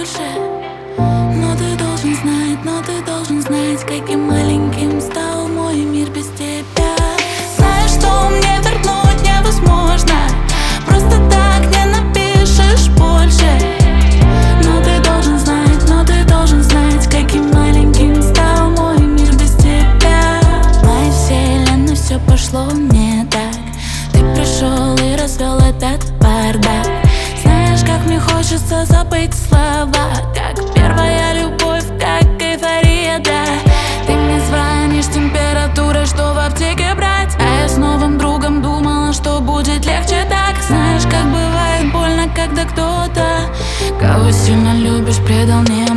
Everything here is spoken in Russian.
больше. Но ты должен знать, каким маленьким стал мой мир без тебя. Знаешь, что мне вернуть невозможно, просто так не напишешь больше. Но ты должен знать, каким маленьким стал мой мир без тебя. В моей вселенной все пошло не так. Ты пришел и развел этот бардак. Знаешь, как мне хочется забыть слова, как первая любовь, как эйфория, да. Ты мне звонишь температурой, что в аптеке брать, а я с новым другом думала, что будет легче так. Знаешь, как бывает больно, когда кто-то, кого сильно любишь, предал, не